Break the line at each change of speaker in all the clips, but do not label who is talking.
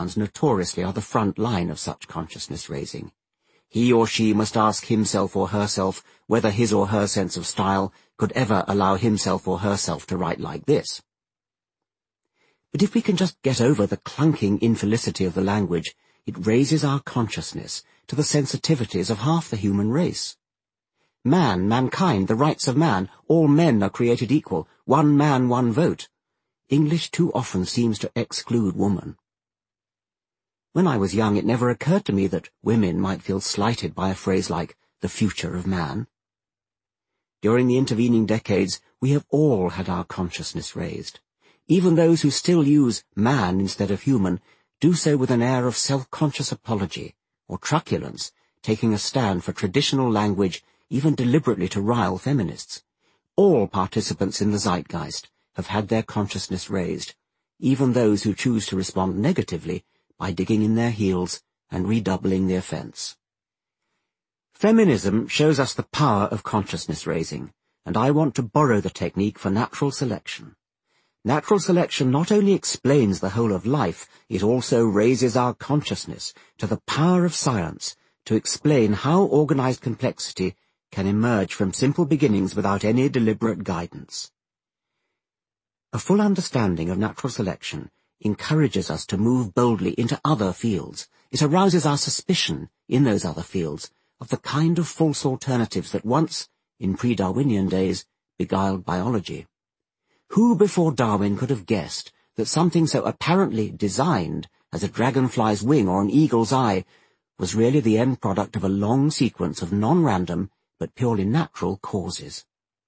backgrounds notoriously are the front line of such consciousness-raising. He or she must ask himself or herself whether his or her sense of style could ever allow himself or herself to write like this. But if we can just get over the clunking infelicity of the language, it raises our consciousness to the sensitivities of half the human race. Mankind, the rights of man, all men are created equal, one man, one vote. English too often seems to exclude woman. When I was young, it never occurred to me that women might feel slighted by a phrase like the future of man. During the intervening decades, we have all had our consciousness raised. Even those who still use man instead of human do so with an air of self-conscious apology or truculence, taking a stand for traditional language, even deliberately to rile feminists. All participants in the zeitgeist have had their consciousness raised, even those who choose to respond negatively by digging in their heels and redoubling the offence. Feminism shows us the power of consciousness raising, and I want to borrow the technique for natural selection. Natural selection not only explains the whole of life, it also raises our consciousness to the power of science to explain how organized complexity can emerge from simple beginnings without any deliberate guidance. A full understanding of natural selection encourages us to move boldly into other fields. It arouses our suspicion in those other fields of the kind of false alternatives that once, in pre-Darwinian days, beguiled biology. Who before Darwin could have guessed that something so apparently designed as a dragonfly's wing or an eagle's eye was really the end product of a long sequence of non-random but purely natural causes?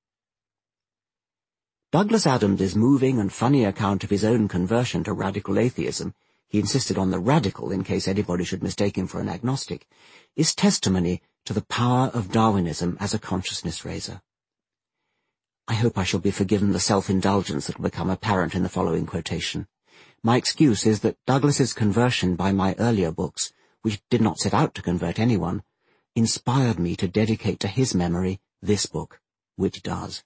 Douglas Adams' moving and funny account of his own conversion to radical atheism — he insisted on the radical in case anybody should mistake him for an agnostic — is testimony to the power of Darwinism as a consciousness raiser. I hope I shall be forgiven the self-indulgence that will become apparent in the following quotation. My excuse is that Douglas's conversion by my earlier books, which did not set out to convert anyone, inspired me to dedicate to his memory this book, which does.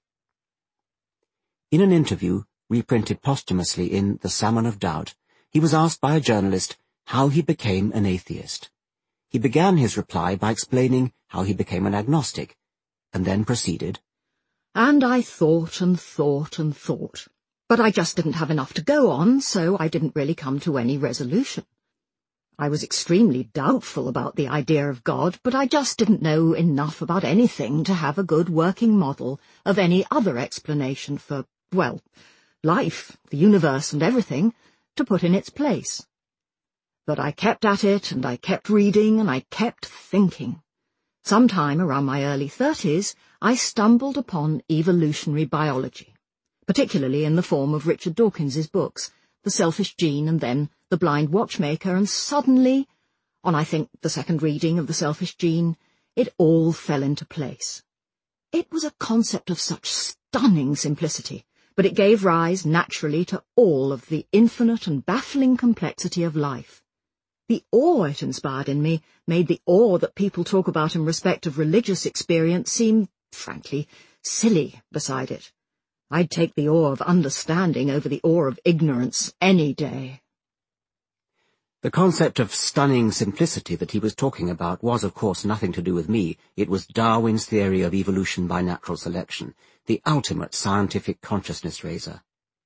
In an interview, reprinted posthumously in The Salmon of Doubt, he was asked by a journalist how he became an atheist. He began his reply by explaining how he became an agnostic, and then proceeded,
"And I thought and thought and thought, but I just didn't have enough to go on, so I didn't really come to any resolution. I was extremely doubtful about the idea of God, but I just didn't know enough about anything to have a good working model of any other explanation for, well, life, the universe and everything, to put in its place. But I kept at it, and I kept reading, and I kept thinking. Sometime around my early 30s, I stumbled upon evolutionary biology, particularly in the form of Richard Dawkins's books, The Selfish Gene and then The Blind Watchmaker, and suddenly, on I think the second reading of The Selfish Gene, it all fell into place. It was a concept of such stunning simplicity, but it gave rise naturally to all of the infinite and baffling complexity of life. The awe it inspired in me made the awe that people talk about in respect of religious experience seem, frankly, silly beside it. I'd take the awe of understanding over the awe of ignorance any day."
The concept of stunning simplicity that he was talking about was, of course, nothing to do with me. It was Darwin's theory of evolution by natural selection, the ultimate scientific consciousness raiser.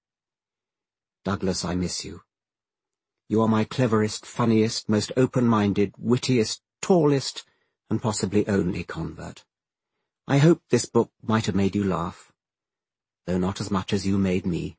Douglas, I miss you. You are my cleverest, funniest, most open-minded, wittiest, tallest, and possibly only convert. I hope this book might have made you laugh, though not as much as you made me.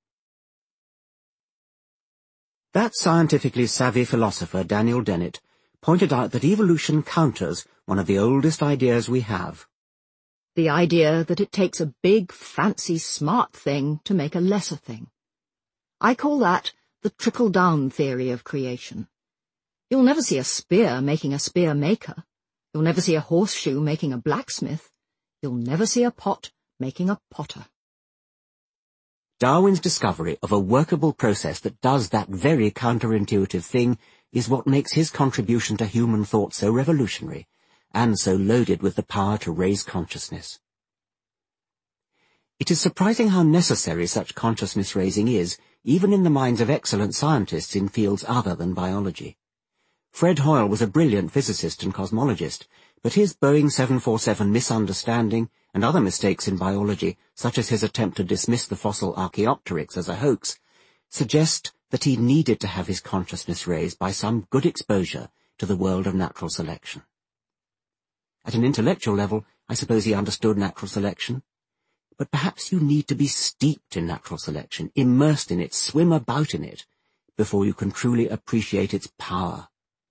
That scientifically savvy philosopher, Daniel Dennett, pointed out that evolution counters one of the oldest ideas we have.
The idea that it takes a big, fancy, smart thing to make a lesser thing. I call that the trickle-down theory of creation. You'll never see a spear making a spear maker. You'll never see a horseshoe making a blacksmith. You'll never see a pot making a potter.
Darwin's discovery of a workable process that does that very counterintuitive thing is what makes his contribution to human thought so revolutionary, and so loaded with the power to raise consciousness. It is surprising how necessary such consciousness-raising is even in the minds of excellent scientists in fields other than biology. Fred Hoyle was a brilliant physicist and cosmologist, but his Boeing 747 misunderstanding and other mistakes in biology, such as his attempt to dismiss the fossil Archaeopteryx as a hoax, suggest that he needed to have his consciousness raised by some good exposure to the world of natural selection. At an intellectual level, I suppose he understood natural selection, but perhaps you need to be steeped in natural selection, immersed in it, swim about in it, before you can truly appreciate its power.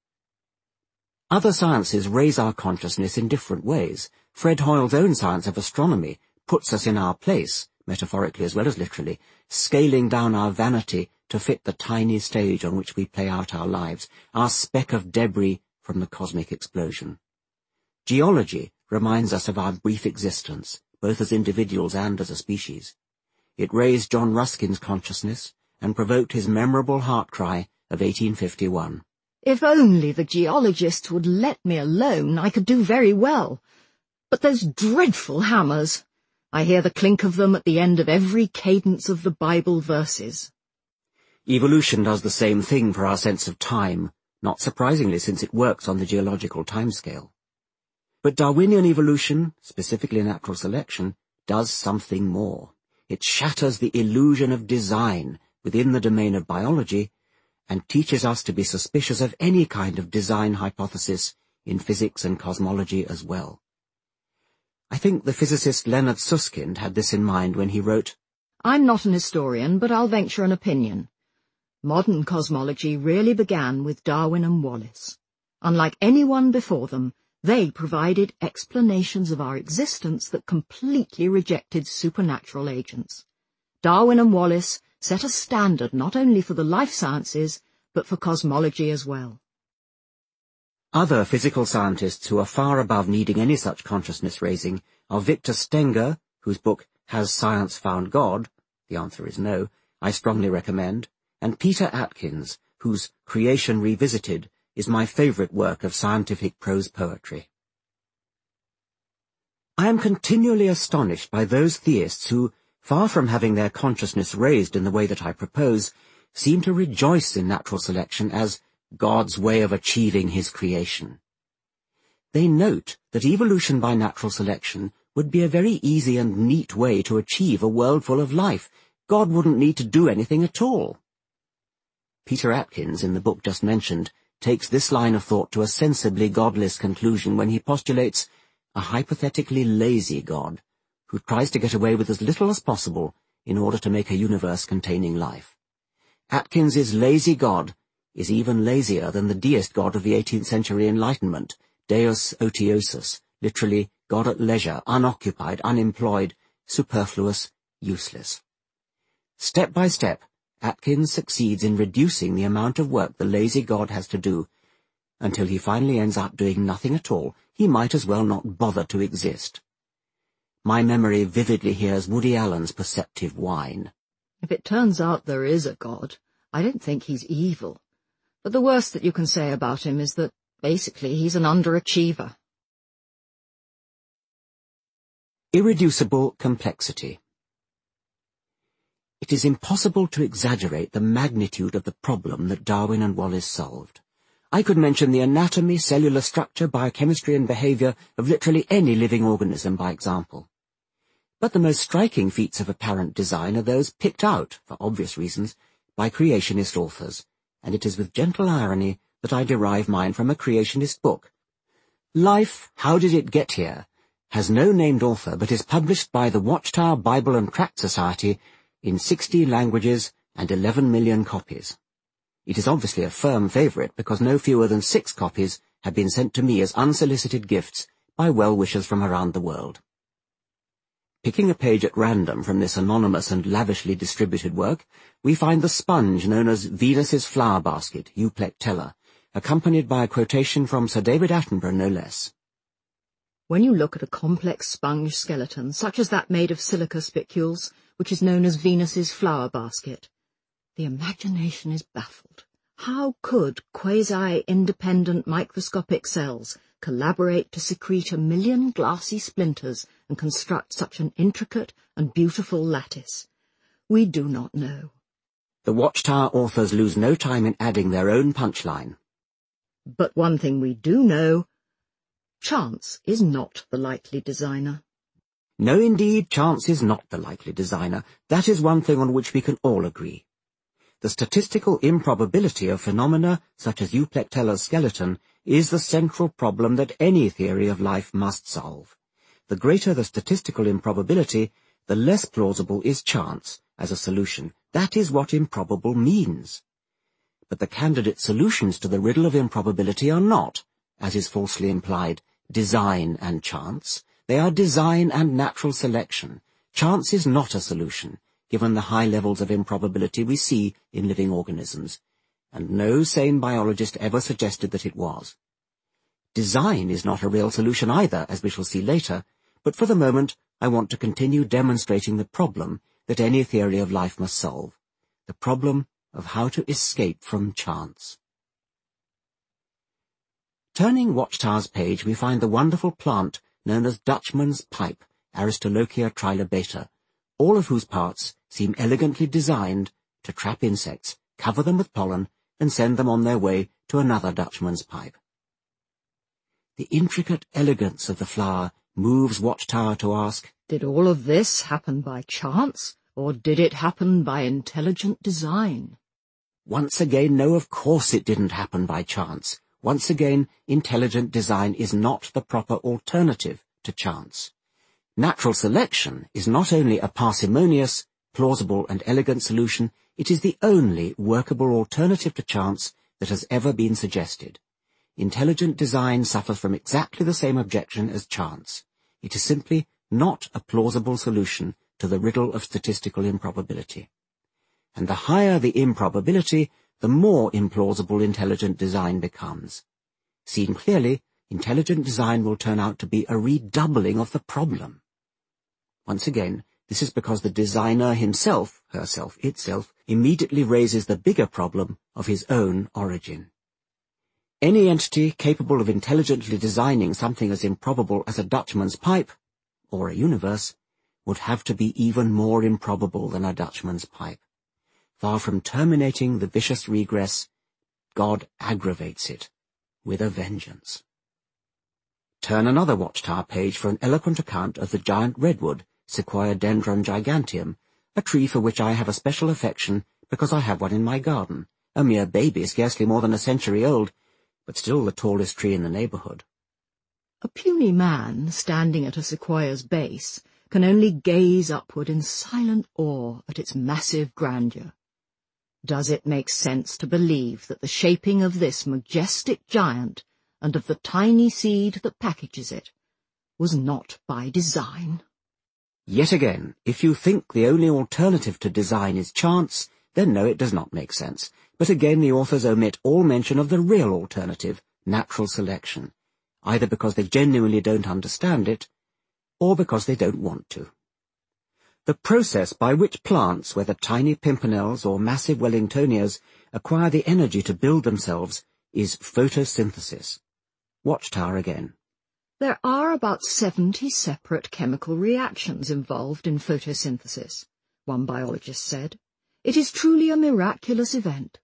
Other sciences raise our consciousness in different ways. Fred Hoyle's own science of astronomy puts us in our place, metaphorically as well as literally, scaling down our vanity to fit the tiny stage on which we play out our lives, our speck of debris from the cosmic explosion. Geology reminds us of our brief existence, both as individuals and as a species. It raised John Ruskin's consciousness and provoked his memorable heart cry of 1851.
If only the geologists would let me alone, I could do very well. But those dreadful hammers! I hear the clink of them at the end of every cadence of the Bible verses.
Evolution does the same thing for our sense of time, not surprisingly since it works on the geological timescale. But Darwinian evolution, specifically natural selection, does something more. It shatters the illusion of design within the domain of biology and teaches us to be suspicious of any kind of design hypothesis in physics and cosmology as well. I think the physicist Leonard Susskind had this in mind when he wrote,
I'm not an historian, but I'll venture an opinion. Modern cosmology really began with Darwin and Wallace. Unlike anyone before them, they provided explanations of our existence that completely rejected supernatural agents. Darwin and Wallace set a standard not only for the life sciences, but for cosmology as well.
Other physical scientists who are far above needing any such consciousness raising are Victor Stenger, whose book Has Science Found God? The answer is no, I strongly recommend, and Peter Atkins, whose Creation Revisited is my favourite work of scientific prose poetry. I am continually astonished by those theists who, far from having their consciousness raised in the way that I propose, seem to rejoice in natural selection as God's way of achieving his creation. They note that evolution by natural selection would be a very easy and neat way to achieve a world full of life. God wouldn't need to do anything at all. Peter Atkins, in the book just mentioned, takes this line of thought to a sensibly godless conclusion when he postulates a hypothetically lazy God who tries to get away with as little as possible in order to make a universe containing life. Atkins's lazy God is even lazier than the deist God of the 18th century Enlightenment, Deus otiosus, literally God at leisure, unoccupied, unemployed, superfluous, useless. Step by step, Atkins succeeds in reducing the amount of work the lazy God has to do, until he finally ends up doing nothing at all. He might as well not bother to exist. My memory vividly hears Woody Allen's perceptive whine.
If it turns out there is a God, I don't think he's evil. But the worst that you can say about him is that, basically, he's an underachiever.
Irreducible complexity. It is impossible to exaggerate the magnitude of the problem that Darwin and Wallace solved. I could mention the anatomy, cellular structure, biochemistry and behavior of literally any living organism by example. But the most striking feats of apparent design are those picked out, for obvious reasons, by creationist authors, and it is with gentle irony that I derive mine from a creationist book. Life, How Did It Get Here? Has no named author but is published by the Watchtower Bible and Tract Society in 60 languages and 11 million copies. It is obviously a firm favourite because no fewer than 6 copies have been sent to me as unsolicited gifts by well-wishers from around the world. Picking a page at random from this anonymous and lavishly distributed work, we find the sponge known as Venus's flower basket, Euplectella, accompanied by a quotation from Sir David Attenborough, no less.
When you look at a complex sponge skeleton, such as that made of silica spicules, which is known as Venus's flower basket, the imagination is baffled. How could quasi-independent microscopic cells collaborate to secrete 1 million glassy splinters and construct such an intricate and beautiful lattice? We do not know.
The Watchtower authors lose no time in adding their own punchline.
But one thing we do know, chance is not the likely designer.
No, indeed, chance is not the likely designer. That is one thing on which we can all agree. The statistical improbability of phenomena such as Euplectella's skeleton is the central problem that any theory of life must solve. The greater the statistical improbability, the less plausible is chance as a solution. That is what improbable means. But the candidate solutions to the riddle of improbability are not, as is falsely implied, design and chance. They are design and natural selection. Chance is not a solution, given the high levels of improbability we see in living organisms, and no sane biologist ever suggested that it was. Design is not a real solution either, as we shall see later, but for the moment I want to continue demonstrating the problem that any theory of life must solve, the problem of how to escape from chance. Turning Watchtower's page, we find the wonderful plant known as Dutchman's pipe, Aristolochia trilobata, all of whose parts seem elegantly designed to trap insects, cover them with pollen, and send them on their way to another Dutchman's pipe. The intricate elegance of the flower moves Watchtower to ask,
did all of this happen by chance, or did it happen by intelligent design?
Once again, no, of course it didn't happen by chance. Once again, intelligent design is not the proper alternative to chance. Natural selection is not only a parsimonious, plausible and elegant solution, it is the only workable alternative to chance that has ever been suggested. Intelligent design suffers from exactly the same objection as chance. It is simply not a plausible solution to the riddle of statistical improbability. And the higher the improbability, the more implausible intelligent design becomes. Seen clearly, intelligent design will turn out to be a redoubling of the problem. Once again, this is because the designer himself, herself, itself, immediately raises the bigger problem of his own origin. Any entity capable of intelligently designing something as improbable as a Dutchman's pipe, or a universe, would have to be even more improbable than a Dutchman's pipe. Far from terminating the vicious regress, God aggravates it with a vengeance. Turn another Watchtower page for an eloquent account of the giant redwood, Sequoia dendron giganteum, a tree for which I have a special affection because I have one in my garden, a mere baby scarcely more than a century old, but still the tallest tree in the neighbourhood.
A puny man standing at a sequoia's base can only gaze upward in silent awe at its massive grandeur. Does it make sense to believe that the shaping of this majestic giant and of the tiny seed that packages it was not by design?
Yet again, if you think the only alternative to design is chance, then no, it does not make sense. But again the authors omit all mention of the real alternative, natural selection, either because they genuinely don't understand it, or because they don't want to. The process by which plants, whether tiny pimpernels or massive Wellingtonias, acquire the energy to build themselves is photosynthesis. Watchtower again.
There are about 70 separate chemical reactions involved in photosynthesis, one biologist said. It is truly a miraculous event.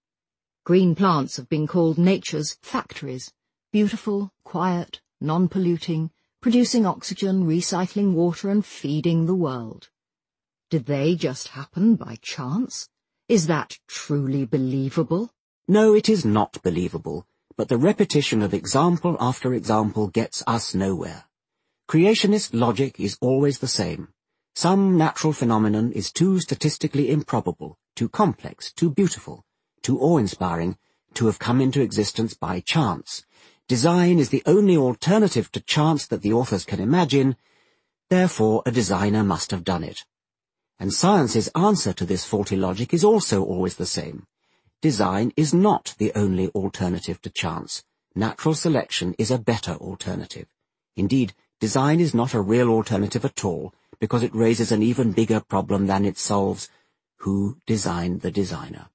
Green plants have been called nature's factories, beautiful, quiet, non-polluting, producing oxygen, recycling water and feeding the world. Did they just happen by chance? Is that truly believable?
No, it is not believable, but the repetition of example after example gets us nowhere. Creationist logic is always the same. Some natural phenomenon is too statistically improbable, too complex, too beautiful, too awe-inspiring to have come into existence by chance. Design is the only alternative to chance that the authors can imagine, therefore a designer must have done it. And science's answer to this faulty logic is also always the same. Design is not the only alternative to chance. Natural selection is a better alternative. Indeed, design is not a real alternative at all, because it raises an even bigger problem than it solves. Who designed the designer?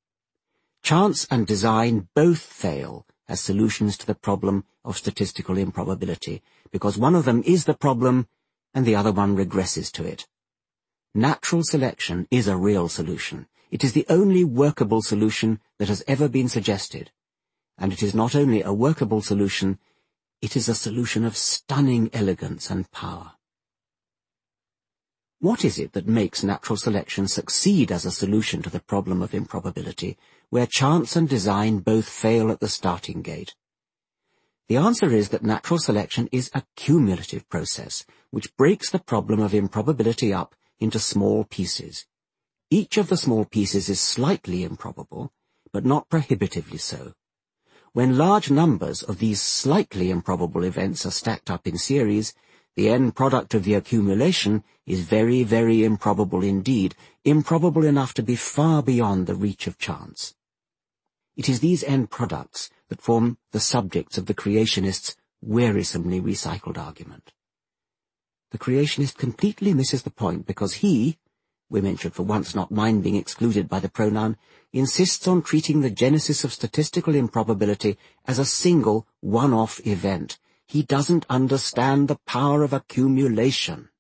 Chance and design both fail as solutions to the problem of statistical improbability, because one of them is the problem and the other one regresses to it. Natural selection is a real solution. It is the only workable solution that has ever been suggested. And it is not only a workable solution, it is a solution of stunning elegance and power. What is it that makes natural selection succeed as a solution to the problem of improbability, where chance and design both fail at the starting gate? The answer is that natural selection is a cumulative process, which breaks the problem of improbability up into small pieces. Each of the small pieces is slightly improbable, but not prohibitively so. When large numbers of these slightly improbable events are stacked up in series, the end product of the accumulation is very, very improbable indeed, improbable enough to be far beyond the reach of chance. It is these end products that form the subjects of the creationist's wearisomely recycled argument. The creationist completely misses the point because he, women should for once not mind being excluded by the pronoun, insists on treating the genesis of statistical improbability as a single, one-off event. He doesn't understand the power of accumulation.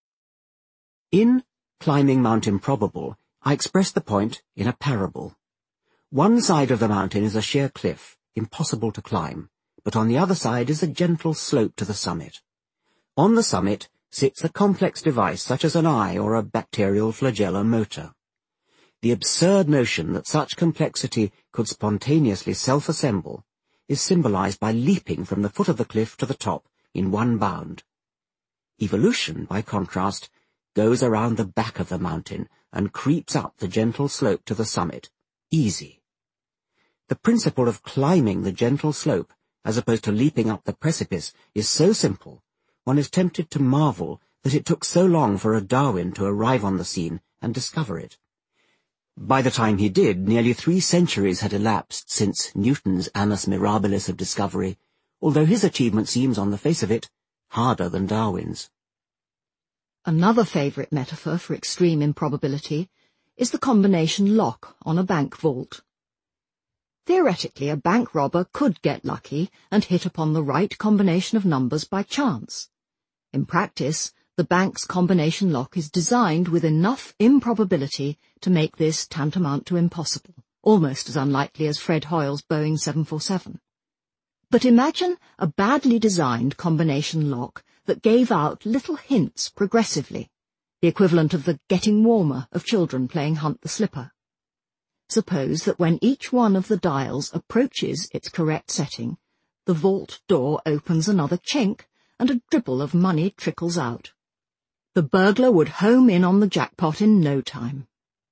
In Climbing Mount Improbable, I express the point in a parable. One side of the mountain is a sheer cliff, impossible to climb, but on the other side is a gentle slope to the summit. On the summit sits a complex device such as an eye or a bacterial flagella motor. The absurd notion that such complexity could spontaneously self-assemble is symbolized by leaping from the foot of the cliff to the top in one bound. Evolution, by contrast, goes around the back of the mountain and creeps up the gentle slope to the summit, easy. The principle of climbing the gentle slope, as opposed to leaping up the precipice, is so simple, one is tempted to marvel that it took so long for a Darwin to arrive on the scene and discover it. By the time he did, nearly 3 centuries had elapsed since Newton's annus mirabilis of discovery, although his achievement seems, on the face of it, harder than Darwin's.
Another favourite metaphor for extreme improbability is the combination lock on a bank vault. Theoretically, a bank robber could get lucky and hit upon the right combination of numbers by chance. In practice, the bank's combination lock is designed with enough improbability to make this tantamount to impossible, almost as unlikely as Fred Hoyle's Boeing 747. But imagine a badly designed combination lock that gave out little hints progressively, the equivalent of the getting warmer of children playing Hunt the Slipper. Suppose that when each one of the dials approaches its correct setting, the vault door opens another chink and a dribble of money trickles out. The burglar would home in on the jackpot in no time.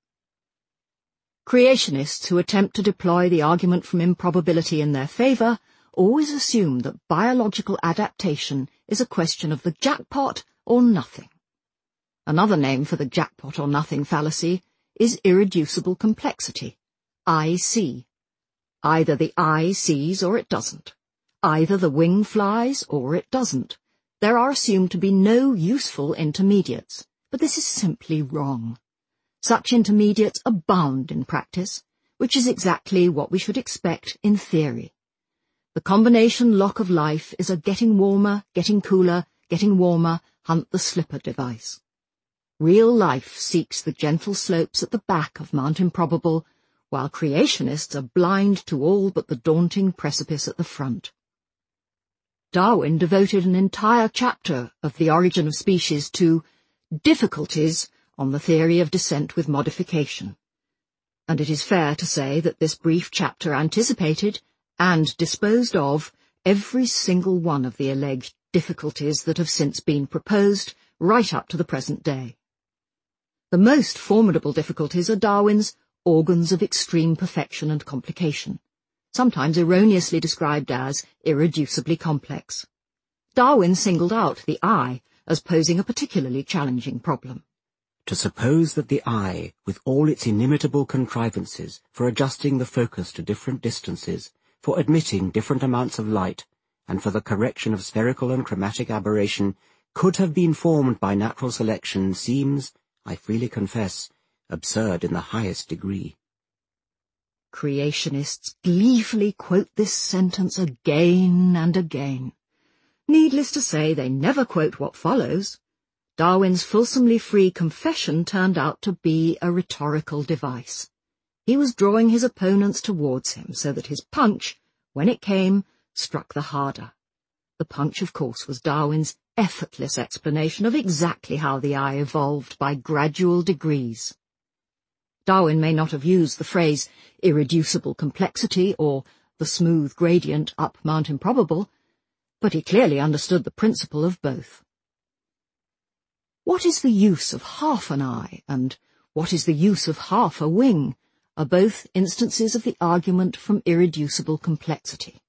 Creationists who attempt to deploy the argument from improbability in their favour always assume that biological adaptation is a question of the jackpot or nothing. Another name for the jackpot or nothing fallacy is irreducible complexity, IC. Either the eye sees or it doesn't. Either the wing flies or it doesn't. There are assumed to be no useful intermediates, but this is simply wrong. Such intermediates abound in practice, which is exactly what we should expect in theory. The combination lock of life is a getting warmer, getting cooler, getting warmer, Hunt the Slipper device. Real life seeks the gentle slopes at the back of Mount Improbable, while creationists are blind to all but the daunting precipice at the front. Darwin devoted an entire chapter of The Origin of Species to difficulties on the theory of descent with modification, and it is fair to say that this brief chapter anticipated and disposed of every single one of the alleged difficulties that have since been proposed right up to the present day. The most formidable difficulties are Darwin's organs of extreme perfection and complication, sometimes erroneously described as irreducibly complex. Darwin singled out the eye as posing a particularly challenging problem.
To suppose that the eye, with all its inimitable contrivances for adjusting the focus to different distances, for admitting different amounts of light, and for the correction of spherical and chromatic aberration, could have been formed by natural selection seems, I freely confess, absurd in the highest degree.
Creationists gleefully quote this sentence again and again. Needless to say, they never quote what follows. Darwin's fulsomely free confession turned out to be a rhetorical device. He was drawing his opponents towards him so that his punch, when it came, struck the harder. The punch, of course, was Darwin's effortless explanation of exactly how the eye evolved by gradual degrees. Darwin may not have used the phrase irreducible complexity or the smooth gradient up Mount Improbable, but he clearly understood the principle of both. What is the use of half an eye and what is the use of half a wing are both instances of the argument from irreducible complexity.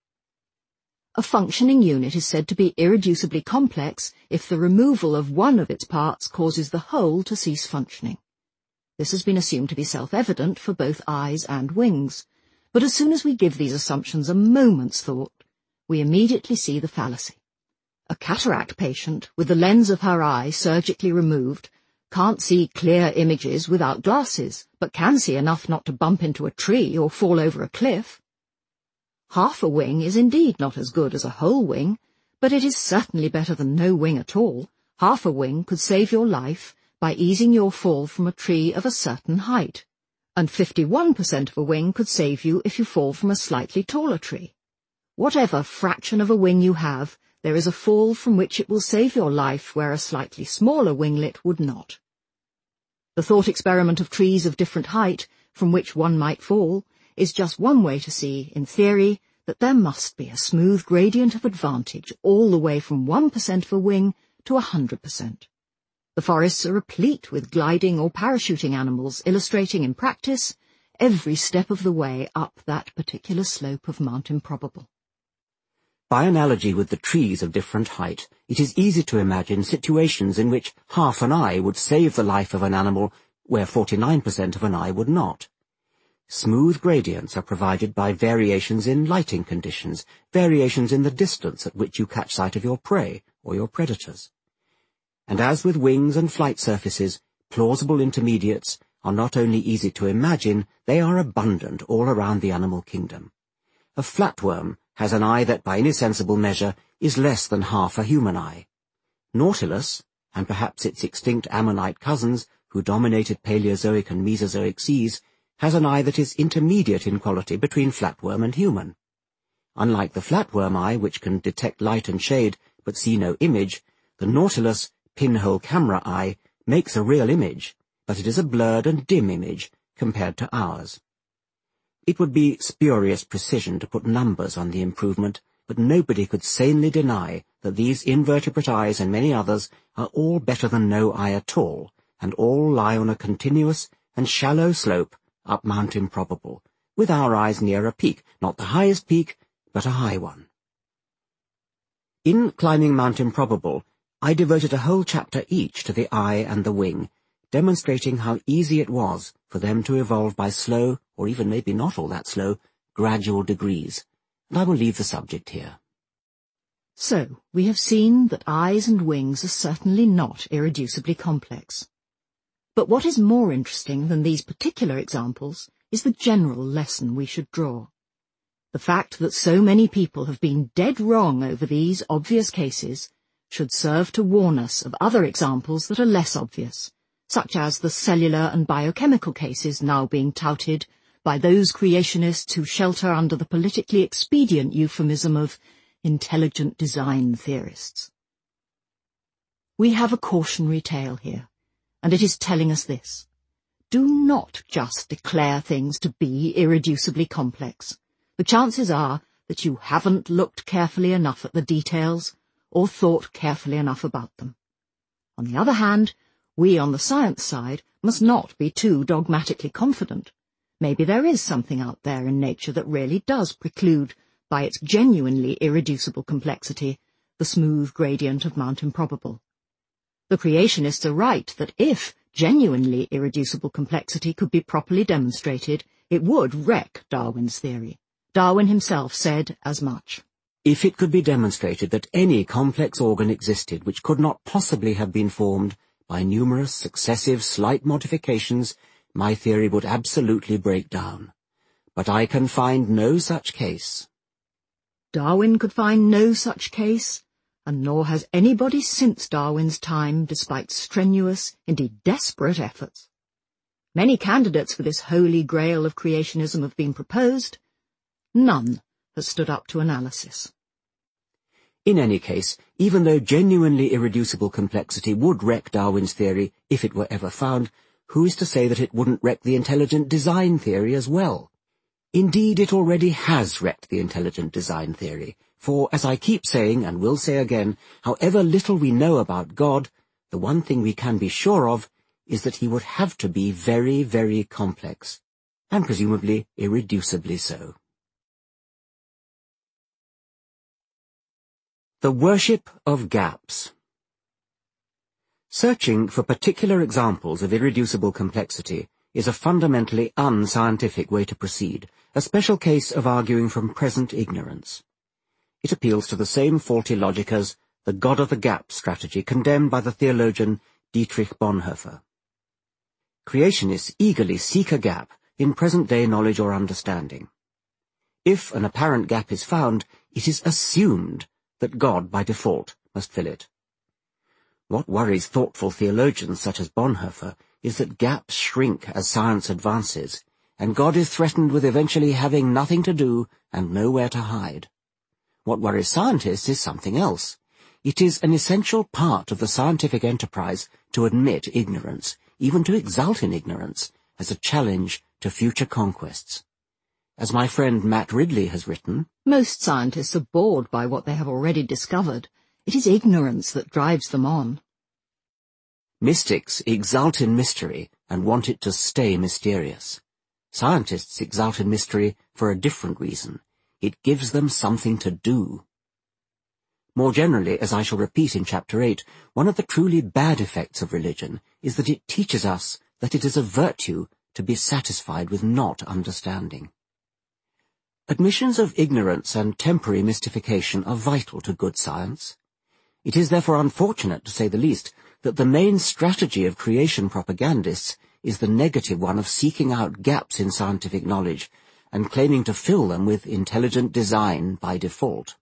A functioning unit is said to be irreducibly complex if the removal of one of its parts causes the whole to cease functioning. This has been assumed to be self-evident for both eyes and wings, but as soon as we give these assumptions a moment's thought, we immediately see the fallacy. A cataract patient, with the lens of her eye surgically removed, can't see clear images without glasses, but can see enough not to bump into a tree or fall over a cliff. Half a wing is indeed not as good as a whole wing, but it is certainly better than no wing at all. Half a wing could save your life by easing your fall from a tree of a certain height, and 51% of a wing could save you if you fall from a slightly taller tree. Whatever fraction of a wing you have, there is a fall from which it will save your life where a slightly smaller winglet would not. The thought experiment of trees of different height, from which one might fall, is just one way to see, in theory, that there must be a smooth gradient of advantage all the way from 1% of a wing to 100%. The forests are replete with gliding or parachuting animals, illustrating in practice every step of the way up that particular slope of Mount Improbable.
By analogy with the trees of different height, it is easy to imagine situations in which half an eye would save the life of an animal where 49% of an eye would not. Smooth gradients are provided by variations in lighting conditions, variations in the distance at which you catch sight of your prey or your predators. And as with wings and flight surfaces, plausible intermediates are not only easy to imagine, they are abundant all around the animal kingdom. A flatworm has an eye that by any sensible measure is less than half a human eye. Nautilus, and perhaps its extinct ammonite cousins who dominated Paleozoic and Mesozoic seas, has an eye that is intermediate in quality between flatworm and human. Unlike the flatworm eye, which can detect light and shade but see no image, the Nautilus pinhole camera eye makes a real image, but it is a blurred and dim image compared to ours. It would be spurious precision to put numbers on the improvement, but nobody could sanely deny that these invertebrate eyes and many others are all better than no eye at all, and all lie on a continuous and shallow slope up Mount Improbable, with our eyes near a peak, not the highest peak, but a high one. In Climbing Mount Improbable, I devoted a whole chapter each to the eye and the wing, demonstrating how easy it was for them to evolve by slow, or even maybe not all that slow, gradual degrees, and I will leave the subject here.
So, we have seen that eyes and wings are certainly not irreducibly complex. But what is more interesting than these particular examples is the general lesson we should draw. The fact that so many people have been dead wrong over these obvious cases should serve to warn us of other examples that are less obvious, such as the cellular and biochemical cases now being touted by those creationists who shelter under the politically expedient euphemism of intelligent design theorists. We have a cautionary tale here, and it is telling us this. Do not just declare things to be irreducibly complex. The chances are that you haven't looked carefully enough at the details or thought carefully enough about them. On the other hand, we on the science side must not be too dogmatically confident. Maybe there is something out there in nature that really does preclude, by its genuinely irreducible complexity, the smooth gradient of Mount Improbable. The creationists are right that if genuinely irreducible complexity could be properly demonstrated, it would wreck Darwin's theory. Darwin himself said as much.
If it could be demonstrated that any complex organ existed which could not possibly have been formed by numerous successive slight modifications, my theory would absolutely break down. But I can find no such case.
Darwin could find no such case, and nor has anybody since Darwin's time, despite strenuous, indeed desperate efforts. Many candidates for this holy grail of creationism have been proposed. None has stood up to analysis.
In any case, even though genuinely irreducible complexity would wreck Darwin's theory if it were ever found, who is to say that it wouldn't wreck the intelligent design theory as well? Indeed, it already has wrecked the intelligent design theory, for, as I keep saying and will say again, however little we know about God, the one thing we can be sure of is that he would have to be very, very complex, and presumably irreducibly so. The worship of gaps. Searching for particular examples of irreducible complexity is a fundamentally unscientific way to proceed, a special case of arguing from present ignorance. It appeals to the same faulty logic as the God of the Gap strategy condemned by the theologian Dietrich Bonhoeffer. Creationists eagerly seek a gap in present-day knowledge or understanding. If an apparent gap is found, it is assumed that God, by default, must fill it. What worries thoughtful theologians such as Bonhoeffer is that gaps shrink as science advances, and God is threatened with eventually having nothing to do and nowhere to hide. What worries scientists is something else. It is an essential part of the scientific enterprise to admit ignorance, even to exult in ignorance, as a challenge to future conquests. As my friend Matt Ridley has written,
most scientists are bored by what they have already discovered. It is ignorance that drives them on.
Mystics exult in mystery and want it to stay mysterious. Scientists exult in mystery for a different reason. It gives them something to do. More generally, as I shall repeat in Chapter 8, one of the truly bad effects of religion is that it teaches us that it is a virtue to be satisfied with not understanding. Admissions of ignorance and temporary mystification are vital to good science. It is therefore unfortunate, to say the least, that the main strategy of creation propagandists is the negative one of seeking out gaps in scientific knowledge and claiming to fill them with intelligent design by default.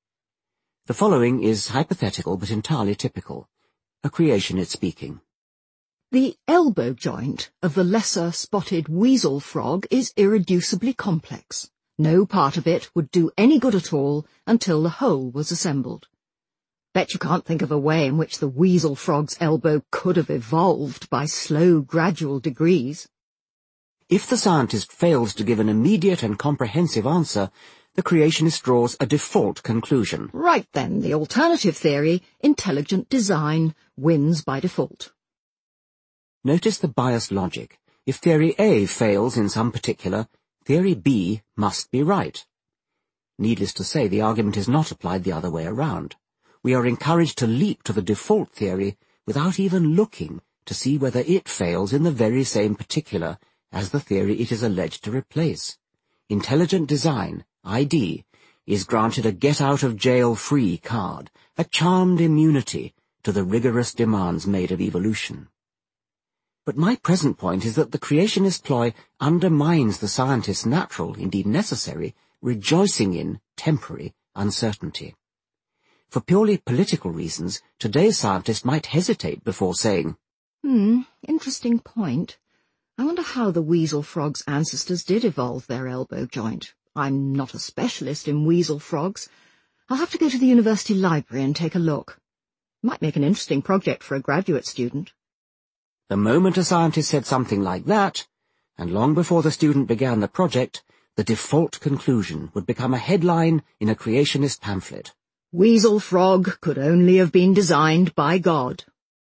The following is hypothetical but entirely typical. A creationist speaking.
The elbow joint of the lesser spotted weasel frog is irreducibly complex. No part of it would do any good at all until the whole was assembled. Bet you can't think of a way in which the weasel frog's elbow could have evolved by slow, gradual degrees.
If the scientist fails to give an immediate and comprehensive answer, the creationist draws a default conclusion.
Right then, the alternative theory, intelligent design, wins by default.
Notice the biased logic. If theory A fails in some particular, theory B must be right. Needless to say, the argument is not applied the other way around. We are encouraged to leap to the default theory without even looking to see whether it fails in the very same particular as the theory it is alleged to replace. Intelligent design, ID, is granted a get-out-of-jail-free card, a charmed immunity to the rigorous demands made of evolution. But my present point is that the creationist ploy undermines the scientist's natural, indeed necessary, rejoicing in temporary uncertainty. For purely political reasons, today's scientist might hesitate before saying,
Interesting point. I wonder how the weasel frog's ancestors did evolve their elbow joint. I'm not a specialist in weasel frogs. I'll have to go to the university library and take a look. Might make an interesting project for a graduate student.
The moment a scientist said something like that, and long before the student began the project, the default conclusion would become a headline in a creationist pamphlet.
Weasel frog could only have been designed by God.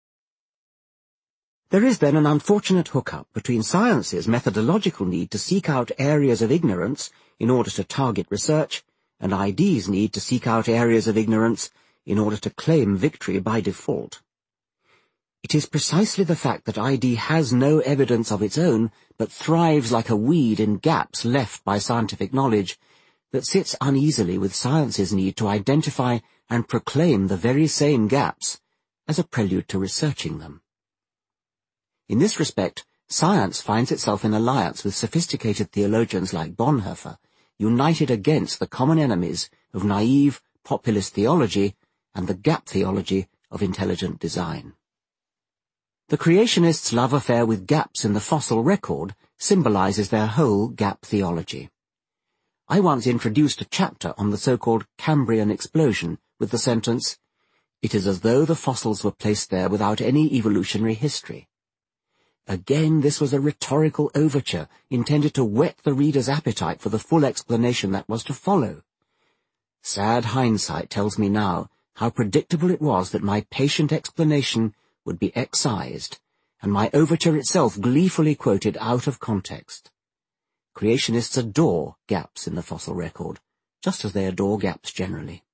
There is then an unfortunate hookup between science's methodological need to seek out areas of ignorance in order to target research, and ID's need to seek out areas of ignorance in order to claim victory by default. It is precisely the fact that ID has no evidence of its own, but thrives like a weed in gaps left by scientific knowledge, that sits uneasily with science's need to identify and proclaim the very same gaps as a prelude to researching them. In this respect, science finds itself in alliance with sophisticated theologians like Bonhoeffer, united against the common enemies of naive, populist theology and the gap theology of intelligent design. The creationists' love affair with gaps in the fossil record symbolizes their whole gap theology. I once introduced a chapter on the so-called Cambrian explosion with the sentence, "It is as though the fossils were placed there without any evolutionary history." Again, this was a rhetorical overture intended to whet the reader's appetite for the full explanation that was to follow. Sad hindsight tells me now how predictable it was that my patient explanation would be excised, and my overture itself gleefully quoted out of context. Creationists adore gaps in the fossil record, just as they adore gaps generally.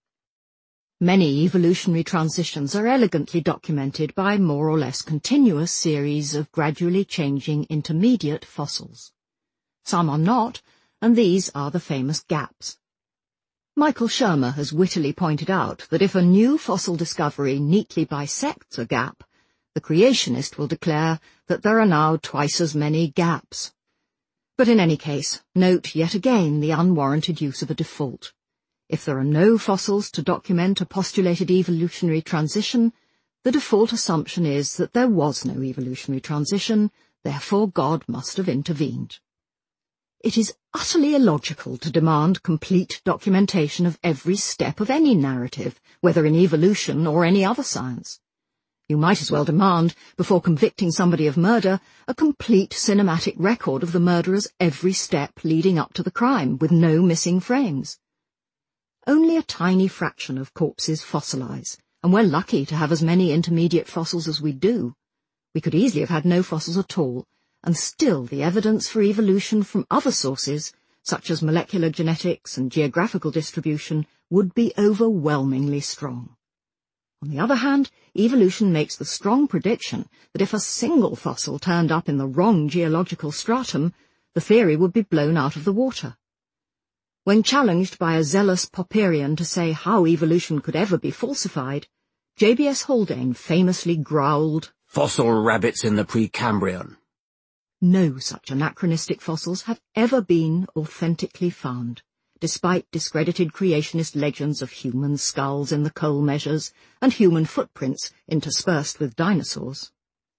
Many evolutionary transitions are elegantly documented by more or less continuous series of gradually changing intermediate fossils. Some are not, and these are the famous gaps. Michael Shermer has wittily pointed out that if a new fossil discovery neatly bisects a gap, the creationist will declare that there are now twice as many gaps. But in any case, note yet again the unwarranted use of a default. If there are no fossils to document a postulated evolutionary transition, the default assumption is that there was no evolutionary transition, therefore God must have intervened. It is utterly illogical to demand complete documentation of every step of any narrative, whether in evolution or any other science. You might as well demand, before convicting somebody of murder, a complete cinematic record of the murderer's every step leading up to the crime, with no missing frames. Only a tiny fraction of corpses fossilize, and we're lucky to have as many intermediate fossils as we do. We could easily have had no fossils at all, and still the evidence for evolution from other sources, such as molecular genetics and geographical distribution, would be overwhelmingly strong. On the other hand, evolution makes the strong prediction that if a single fossil turned up in the wrong geological stratum, the theory would be blown out of the water. When challenged by a zealous Popperian to say how evolution could ever be falsified, J.B.S. Haldane famously growled,
"Fossil rabbits in the Precambrian."
No such anachronistic fossils have ever been authentically found, despite discredited creationist legends of human skulls in the coal measures and human footprints interspersed with dinosaurs.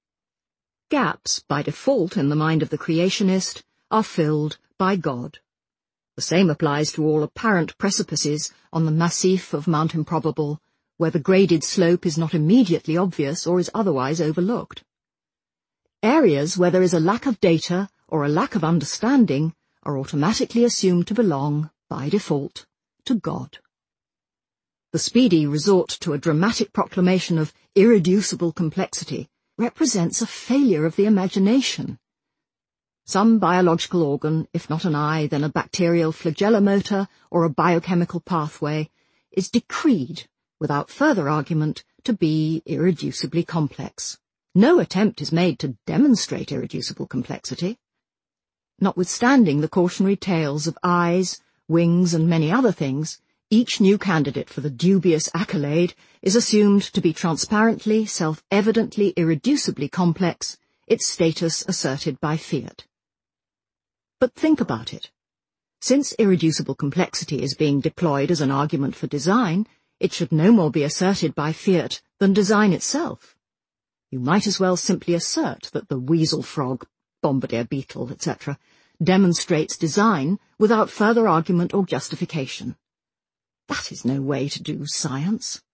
Gaps, by default in the mind of the creationist, are filled by God. The same applies to all apparent precipices on the massif of Mount Improbable, where the graded slope is not immediately obvious or is otherwise overlooked. Areas where there is a lack of data or a lack of understanding are automatically assumed to belong, by default, to God. The speedy resort to a dramatic proclamation of irreducible complexity represents a failure of the imagination. Some biological organ, if not an eye, then a bacterial flagellomotor or a biochemical pathway, is decreed, without further argument, to be irreducibly complex. No attempt is made to demonstrate irreducible complexity. Notwithstanding the cautionary tales of eyes, wings, and many other things, each new candidate for the dubious accolade is assumed to be transparently, self-evidently, irreducibly complex, its status asserted by fiat. But think about it. Since irreducible complexity is being deployed as an argument for design, it should no more be asserted by fiat than design itself. You might as well simply assert that the weasel frog, bombardier beetle, etc., demonstrates design without further argument or justification. That is no way to do science.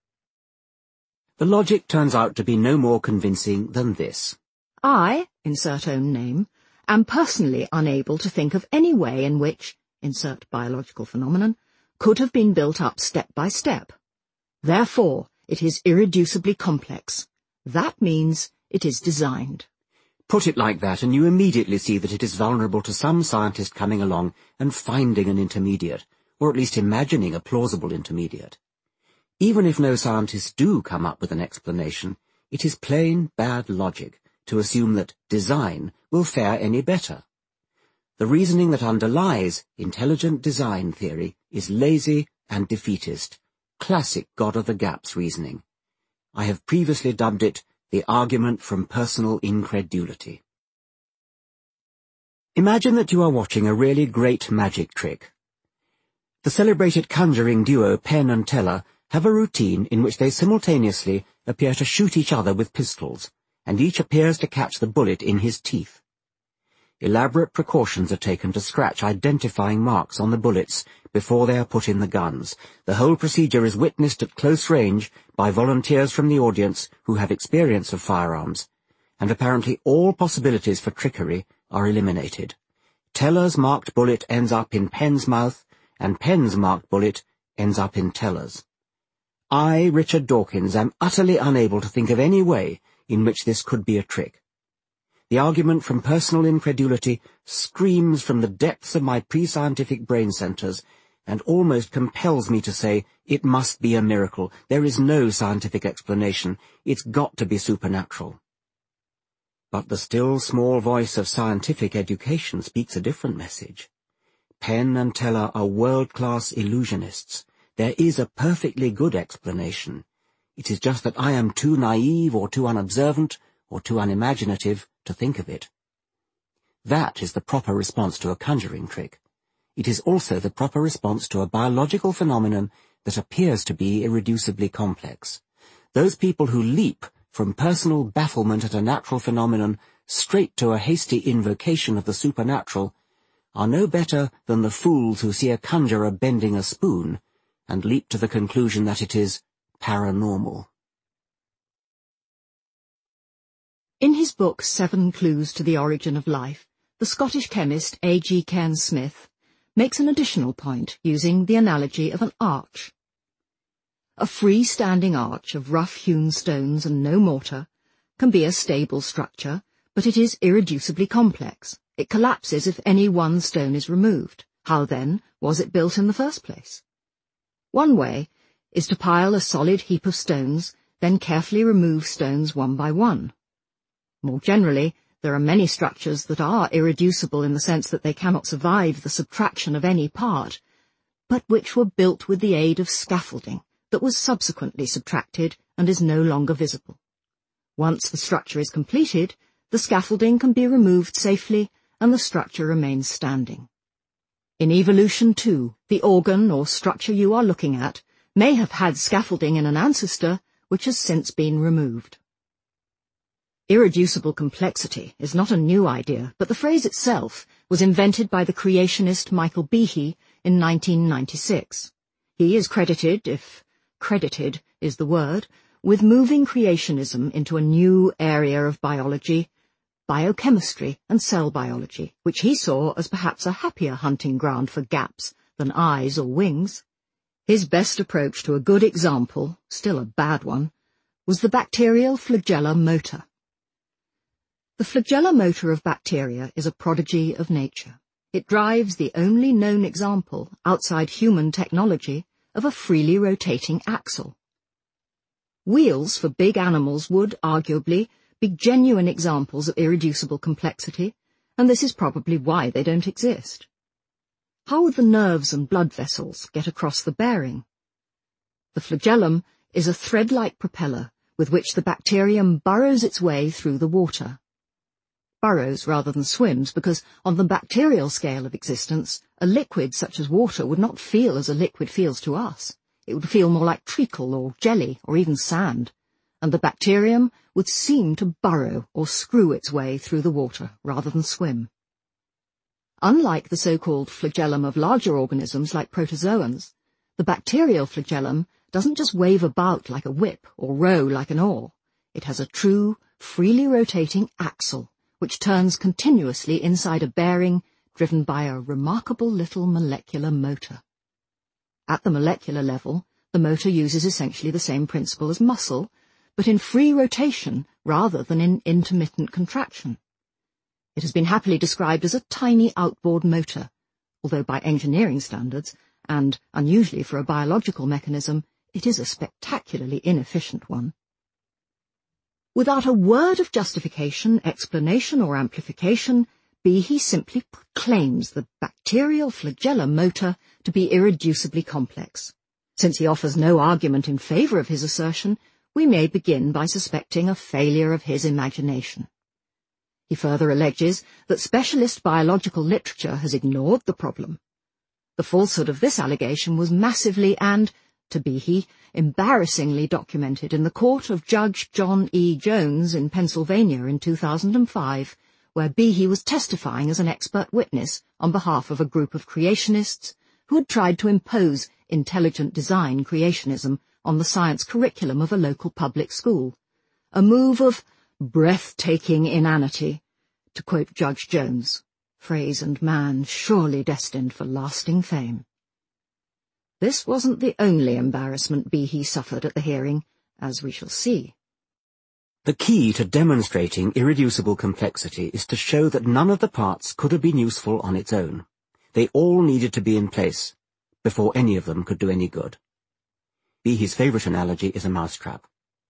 The logic turns out to be no more convincing than this.
I, insert own name, am personally unable to think of any way in which, insert biological phenomenon, could have been built up step by step. Therefore, it is irreducibly complex. That means it is designed.
Put it like that and you immediately see that it is vulnerable to some scientist coming along and finding an intermediate, or at least imagining a plausible intermediate. Even if no scientists do come up with an explanation, it is plain bad logic to assume that design will fare any better. The reasoning that underlies intelligent design theory is lazy and defeatist, classic God of the gaps reasoning. I have previously dubbed it the argument from personal incredulity. Imagine that you are watching a really great magic trick. The celebrated conjuring duo Penn and Teller have a routine in which they simultaneously appear to shoot each other with pistols, and each appears to catch the bullet in his teeth. Elaborate precautions are taken to scratch identifying marks on the bullets before they are put in the guns. The whole procedure is witnessed at close range by volunteers from the audience who have experience of firearms, and apparently all possibilities for trickery are eliminated. Teller's marked bullet ends up in Penn's mouth, and Penn's marked bullet ends up in Teller's. I, Richard Dawkins, am utterly unable to think of any way in which this could be a trick. The argument from personal incredulity screams from the depths of my pre-scientific brain centers and almost compels me to say it must be a miracle. There is no scientific explanation. It's got to be supernatural. But the still small voice of scientific education speaks a different message. Penn and Teller are world-class illusionists. There is a perfectly good explanation. It is just that I am too naive or too unobservant or too unimaginative to think of it. That is the proper response to a conjuring trick. It is also the proper response to a biological phenomenon that appears to be irreducibly complex. Those people who leap from personal bafflement at a natural phenomenon straight to a hasty invocation of the supernatural are no better than the fools who see a conjurer bending a spoon and leap to the conclusion that it is paranormal.
In his book 7 Clues to the Origin of Life, the Scottish chemist A.G. Cairns-Smith makes an additional point using the analogy of an arch. A free-standing arch of rough-hewn stones and no mortar can be a stable structure, but it is irreducibly complex. It collapses if any one stone is removed. How, then, was it built in the first place? One way is to pile a solid heap of stones, then carefully remove stones one by one. More generally, there are many structures that are irreducible in the sense that they cannot survive the subtraction of any part, but which were built with the aid of scaffolding that was subsequently subtracted and is no longer visible. Once the structure is completed, the scaffolding can be removed safely and the structure remains standing. In evolution, too, the organ or structure you are looking at may have had scaffolding in an ancestor which has since been removed. Irreducible complexity is not a new idea, but the phrase itself was invented by the creationist Michael Behe in 1996. He is credited, if credited is the word, with moving creationism into a new area of biology, biochemistry and cell biology, which he saw as perhaps a happier hunting ground for gaps than eyes or wings. His best approach to a good example, still a bad one, was the bacterial flagella motor. The flagella motor of bacteria is a prodigy of nature. It drives the only known example, outside human technology, of a freely rotating axle. Wheels for big animals would, arguably, be genuine examples of irreducible complexity, and this is probably why they don't exist. How would the nerves and blood vessels get across the bearing? The flagellum is a thread-like propeller with which the bacterium burrows its way through the water. Burrows rather than swims because, on the bacterial scale of existence, a liquid such as water would not feel as a liquid feels to us. It would feel more like treacle or jelly or even sand, and the bacterium would seem to burrow or screw its way through the water rather than swim. Unlike the so-called flagellum of larger organisms like protozoans, the bacterial flagellum doesn't just wave about like a whip or row like an oar. It has a true, freely rotating axle, which turns continuously inside a bearing driven by a remarkable little molecular motor. At the molecular level, the motor uses essentially the same principle as muscle, but in free rotation rather than in intermittent contraction. It has been happily described as a tiny outboard motor, although by engineering standards, and unusually for a biological mechanism, it is a spectacularly inefficient one. Without a word of justification, explanation, or amplification, Behe simply proclaims the bacterial flagella motor to be irreducibly complex. Since he offers no argument in favour of his assertion, we may begin by suspecting a failure of his imagination. He further alleges that specialist biological literature has ignored the problem. The falsehood of this allegation was massively and, to Behe, embarrassingly documented in the court of Judge John E. Jones in Pennsylvania in 2005, where Behe was testifying as an expert witness on behalf of a group of creationists who had tried to impose intelligent design creationism on the science curriculum of a local public school, a move of breathtaking inanity, to quote Judge Jones, phrase and man surely destined for lasting fame. This wasn't the only embarrassment Behe suffered at the hearing, as we shall see.
The key to demonstrating irreducible complexity is to show that none of the parts could have been useful on its own. They all needed to be in place before any of them could do any good. Behe's favourite analogy is a mousetrap.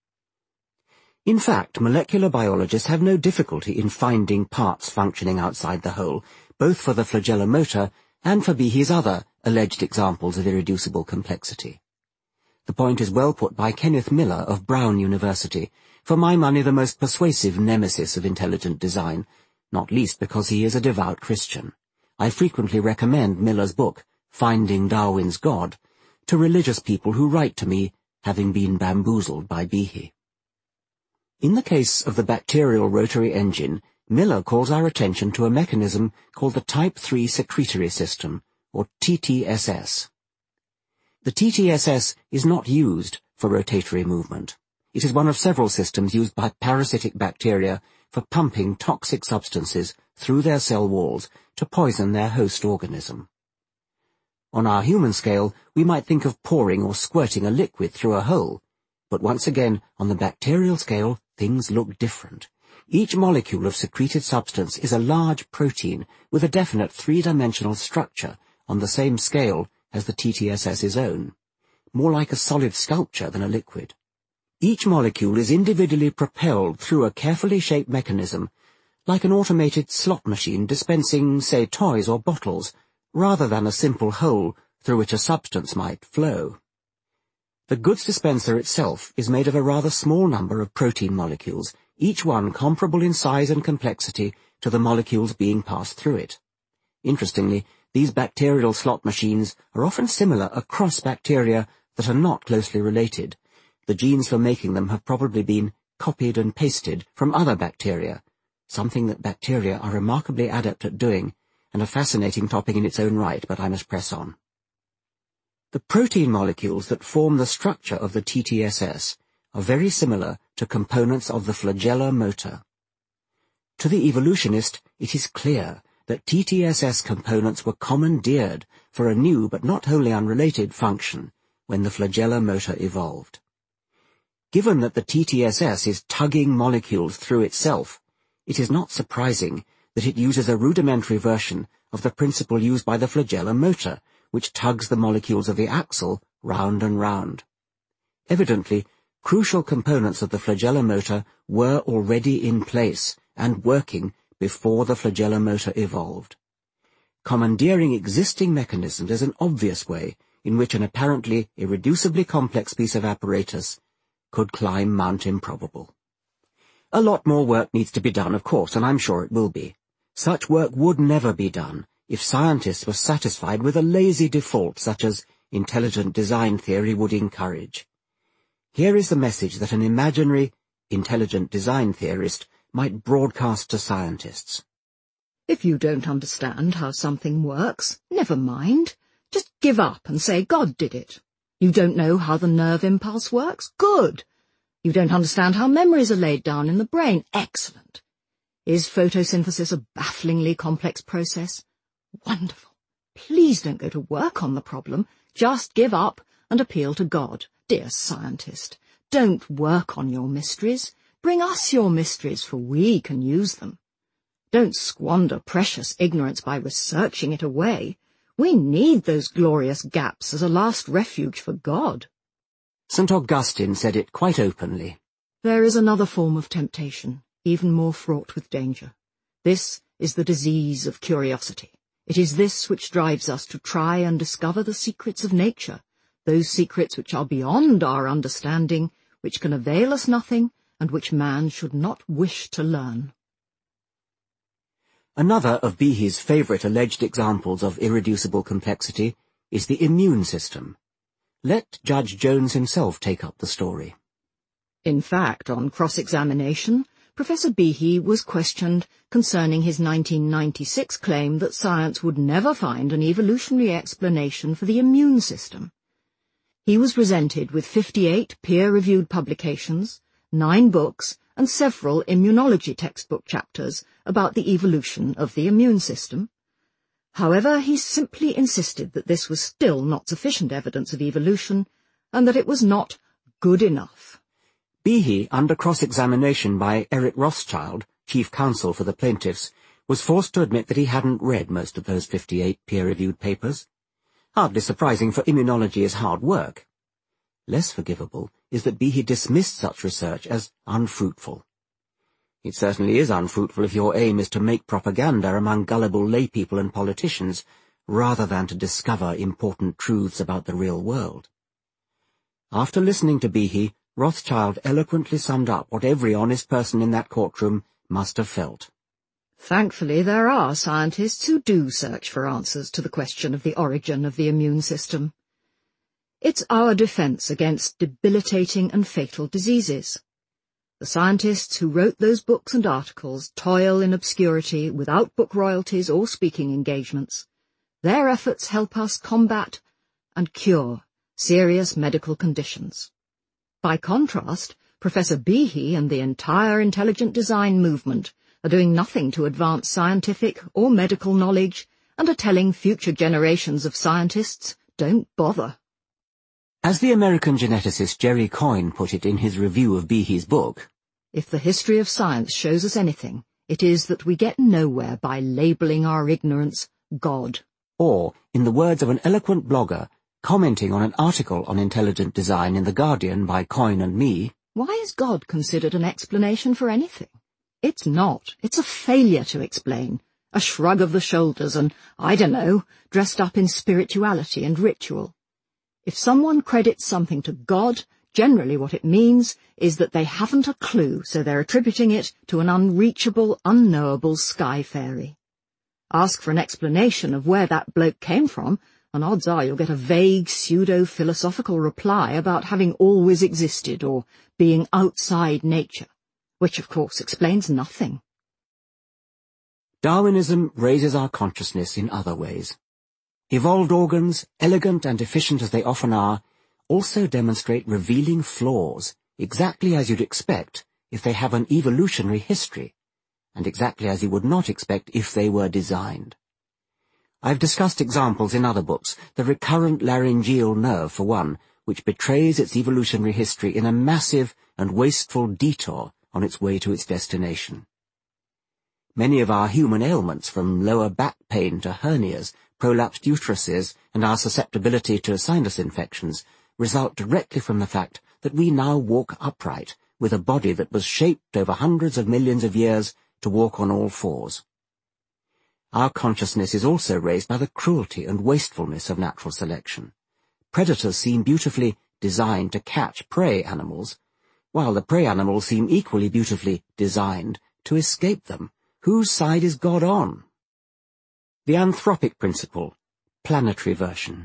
In fact, molecular biologists have no difficulty in finding parts functioning outside the whole, both for the flagella motor and for Behe's other alleged examples of irreducible complexity. The point is well put by Kenneth Miller of Brown University, for my money the most persuasive nemesis of intelligent design, not least because he is a devout Christian. I frequently recommend Miller's book, Finding Darwin's God, to religious people who write to me, having been bamboozled by Behe. In the case of the bacterial rotary engine, Miller calls our attention to a mechanism called the Type 3 secretory system, or TTSS. The TTSS is not used for rotatory movement. It is one of several systems used by parasitic bacteria for pumping toxic substances through their cell walls to poison their host organism. On our human scale, we might think of pouring or squirting a liquid through a hole, but once again, on the bacterial scale, things look different. Each molecule of secreted substance is a large protein with a definite three-dimensional structure on the same scale as the TTSS's own, more like a solid sculpture than a liquid. Each molecule is individually propelled through a carefully shaped mechanism, like an automated slot machine dispensing, say, toys or bottles, rather than a simple hole through which a substance might flow. The goods dispenser itself is made of a rather small number of protein molecules, each one comparable in size and complexity to the molecules being passed through it. Interestingly, these bacterial slot machines are often similar across bacteria that are not closely related. The genes for making them have probably been copied and pasted from other bacteria, something that bacteria are remarkably adept at doing, and a fascinating topic in its own right, but I must press on. The protein molecules that form the structure of the TTSS are very similar to components of the flagella motor. To the evolutionist, it is clear that TTSS components were commandeered for a new but not wholly unrelated function when the flagella motor evolved. Given that the TTSS is tugging molecules through itself, it is not surprising that it uses a rudimentary version of the principle used by the flagella motor, which tugs the molecules of the axle round and round. Evidently, crucial components of the flagella motor were already in place and working before the flagella motor evolved. Commandeering existing mechanisms is an obvious way in which an apparently irreducibly complex piece of apparatus could climb Mount Improbable. A lot more work needs to be done, of course, and I'm sure it will be. Such work would never be done if scientists were satisfied with a lazy default such as intelligent design theory would encourage. Here is the message that an imaginary, intelligent design theorist might broadcast to scientists.
If you don't understand how something works, never mind. Just give up and say God did it. You don't know how the nerve impulse works? Good. You don't understand how memories are laid down in the brain? Excellent. Is photosynthesis a bafflingly complex process? Wonderful. Please don't go to work on the problem. Just give up and appeal to God. Dear scientist, don't work on your mysteries. Bring us your mysteries, for we can use them. Don't squander precious ignorance by researching it away. We need those glorious gaps as a last refuge for God.
St. Augustine said it quite openly.
There is another form of temptation, even more fraught with danger. This is the disease of curiosity. It is this which drives us to try and discover the secrets of nature, those secrets which are beyond our understanding, which can avail us nothing, and which man should not wish to learn.
Another of Behe's favourite alleged examples of irreducible complexity is the immune system. Let Judge Jones himself take up the story.
In fact, on cross-examination, Professor Behe was questioned concerning his 1996 claim that science would never find an evolutionary explanation for the immune system. He was presented with 58 peer-reviewed publications, 9 books, and several immunology textbook chapters about the evolution of the immune system. However, he simply insisted that this was still not sufficient evidence of evolution, and that it was not good enough.
Behe, under cross-examination by Eric Rothschild, chief counsel for the plaintiffs, was forced to admit that he hadn't read most of those 58 peer-reviewed papers. Hardly surprising, for immunology is hard work. Less forgivable is that Behe dismissed such research as unfruitful. It certainly is unfruitful if your aim is to make propaganda among gullible laypeople and politicians, rather than to discover important truths about the real world. After listening to Behe, Rothschild eloquently summed up what every honest person in that courtroom must have felt.
Thankfully, there are scientists who do search for answers to the question of the origin of the immune system. It's our defense against debilitating and fatal diseases. The scientists who wrote those books and articles toil in obscurity without book royalties or speaking engagements. Their efforts help us combat and cure serious medical conditions. By contrast, Professor Behe and the entire intelligent design movement are doing nothing to advance scientific or medical knowledge and are telling future generations of scientists, don't bother.
As the American geneticist Jerry Coyne put it in his review of Behe's book,
if the history of science shows us anything, it is that we get nowhere by labelling our ignorance God.
Or, in the words of an eloquent blogger, commenting on an article on intelligent design in The Guardian by Coyne and me,
why is God considered an explanation for anything? It's not. It's a failure to explain. A shrug of the shoulders and, I don't know, dressed up in spirituality and ritual. If someone credits something to God, generally what it means is that they haven't a clue, so they're attributing it to an unreachable, unknowable sky fairy. Ask for an explanation of where that bloke came from, and odds are you'll get a vague, pseudo-philosophical reply about having always existed or being outside nature, which of course explains nothing.
Darwinism raises our consciousness in other ways. Evolved organs, elegant and efficient as they often are, also demonstrate revealing flaws, exactly as you'd expect if they have an evolutionary history, and exactly as you would not expect if they were designed. I've discussed examples in other books, the recurrent laryngeal nerve for one, which betrays its evolutionary history in a massive and wasteful detour on its way to its destination. Many of our human ailments, from lower back pain to hernias, prolapsed uteruses, and our susceptibility to sinus infections, result directly from the fact that we now walk upright, with a body that was shaped over hundreds of millions of years to walk on all fours. Our consciousness is also raised by the cruelty and wastefulness of natural selection. Predators seem beautifully designed to catch prey animals, while the prey animals seem equally beautifully designed to escape them. Whose side is God on? The anthropic principle, planetary version.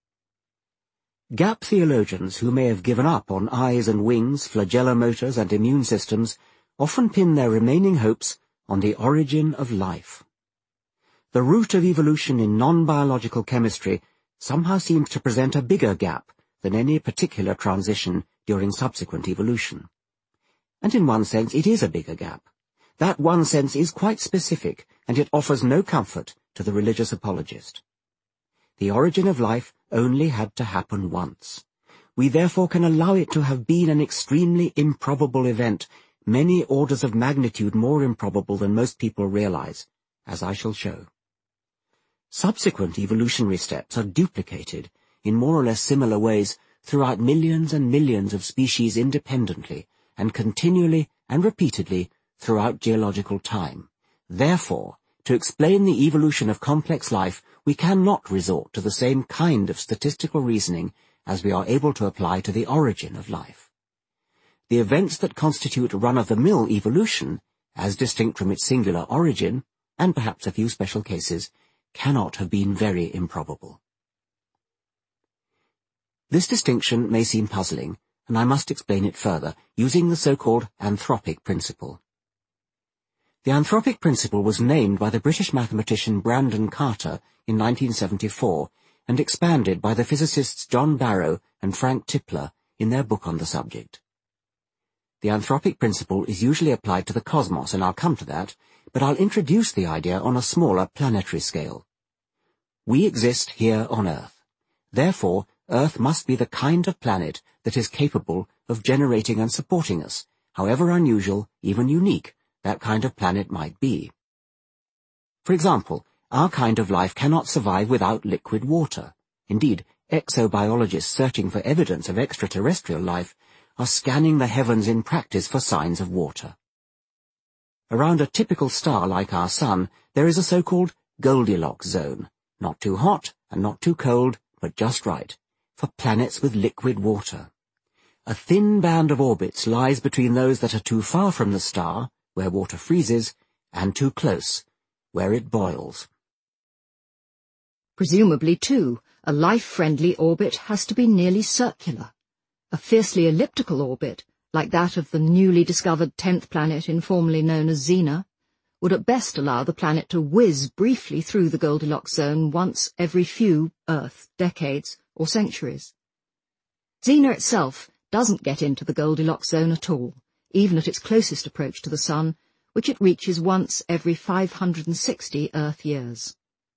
Gap theologians who may have given up on eyes and wings, flagella motors and immune systems often pin their remaining hopes on the origin of life. The root of evolution in non-biological chemistry somehow seems to present a bigger gap than any particular transition during subsequent evolution. And in one sense it is a bigger gap. That one sense is quite specific, and it offers no comfort to the religious apologist. The origin of life only had to happen once. We therefore can allow it to have been an extremely improbable event, many orders of magnitude more improbable than most people realize, as I shall show. Subsequent evolutionary steps are duplicated in more or less similar ways throughout millions and millions of species independently and continually and repeatedly throughout geological time. Therefore, to explain the evolution of complex life, we cannot resort to the same kind of statistical reasoning as we are able to apply to the origin of life. The events that constitute run-of-the-mill evolution, as distinct from its singular origin, and perhaps a few special cases, cannot have been very improbable. This distinction may seem puzzling, and I must explain it further, using the so-called anthropic principle. The anthropic principle was named by the British mathematician Brandon Carter in 1974 and expanded by the physicists John Barrow and Frank Tipler in their book on the subject. The anthropic principle is usually applied to the cosmos, and I'll come to that, but I'll introduce the idea on a smaller planetary scale. We exist here on Earth. Therefore, Earth must be the kind of planet that is capable of generating and supporting us, however unusual, even unique, that kind of planet might be. For example, our kind of life cannot survive without liquid water. Indeed, exobiologists searching for evidence of extraterrestrial life are scanning the heavens in practice for signs of water. Around a typical star like our Sun, there is a so-called Goldilocks zone, not too hot and not too cold, but just right, for planets with liquid water. A thin band of orbits lies between those that are too far from the star, where water freezes, and too close, where it boils.
Presumably, too, a life-friendly orbit has to be nearly circular. A fiercely elliptical orbit, like that of the newly discovered 10th planet informally known as Xena, would at best allow the planet to whiz briefly through the Goldilocks zone once every few Earth decades or centuries. Xena itself doesn't get into the Goldilocks zone at all, even at its closest approach to the Sun, which it reaches once every 560 Earth years.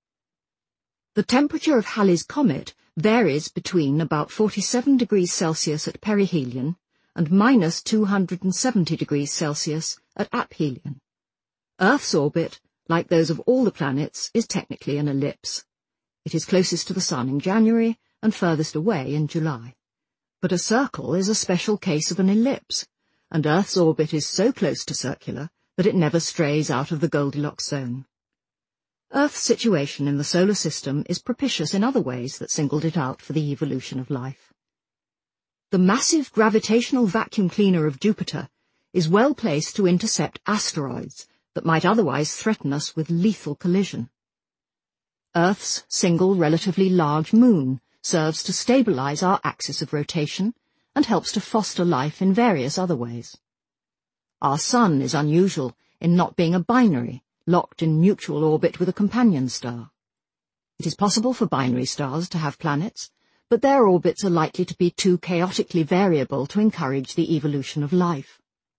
The temperature of Halley's Comet varies between about 47 degrees Celsius at perihelion and minus 270 degrees Celsius at aphelion. Earth's orbit, like those of all the planets, is technically an ellipse. It is closest to the Sun in January and furthest away in July. But a circle is a special case of an ellipse, and Earth's orbit is so close to circular that it never strays out of the Goldilocks zone. Earth's situation in the solar system is propitious in other ways that singled it out for the evolution of life. The massive gravitational vacuum cleaner of Jupiter is well placed to intercept asteroids that might otherwise threaten us with lethal collision. Earth's single relatively large moon serves to stabilize our axis of rotation and helps to foster life in various other ways. Our Sun is unusual in not being a binary, locked in mutual orbit with a companion star. It is possible for binary stars to have planets, but their orbits are likely to be too chaotically variable to encourage the evolution of life.